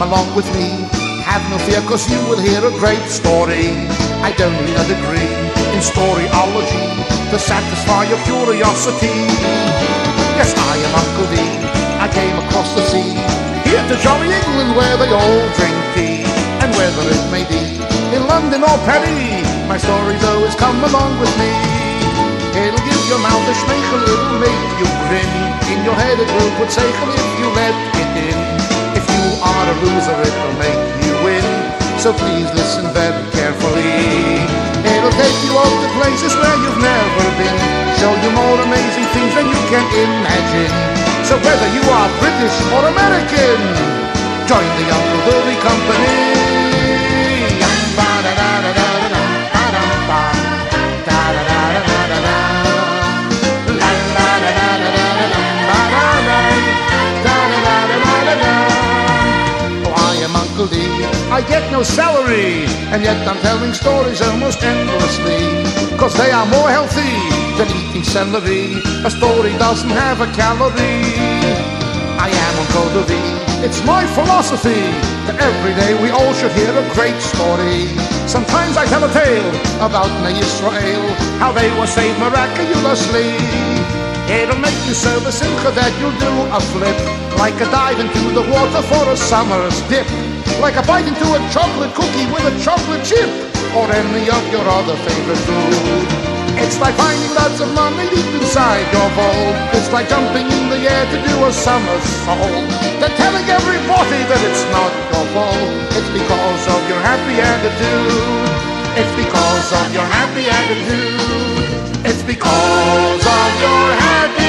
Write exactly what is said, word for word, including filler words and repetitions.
along with me. Have no fear, cause you will hear a great story. I don't need a degree in storyology to satisfy your curiosity. Yes, I am Uncle D. I came across the sea, here to jolly England where they all drink tea. And whether it may be in London or Paris, my stories always come along with me. It'll give your mouth a schmeichel, it'll make you grin. In your head it will put seichel if you let it in. If you are a loser it'll make you win. So please listen very carefully. It'll take you out to places where you've never been, show you more amazing things than you can imagine. So whether you are British or American, join the Uncle Billy Company. I get no salary, and yet I'm telling stories almost endlessly, cause they are more healthy than eating celery. A story doesn't have a calorie. I am Uncle D. It's my philosophy that every day we all should hear a great story. Sometimes I tell a tale about Bnei Yisrael, how they were saved miraculously. It'll make you so the simcha that you'll do a flip, like a dive into the water for a summer's dip, like a bite into a chocolate cookie with a chocolate chip, or any of your other favorite food. It's like finding lots of money deep inside your vault. It's like jumping in the air to do a somersault, then telling everybody that it's not your fault. It's because of your happy attitude. It's because of your happy attitude. It's because of your happy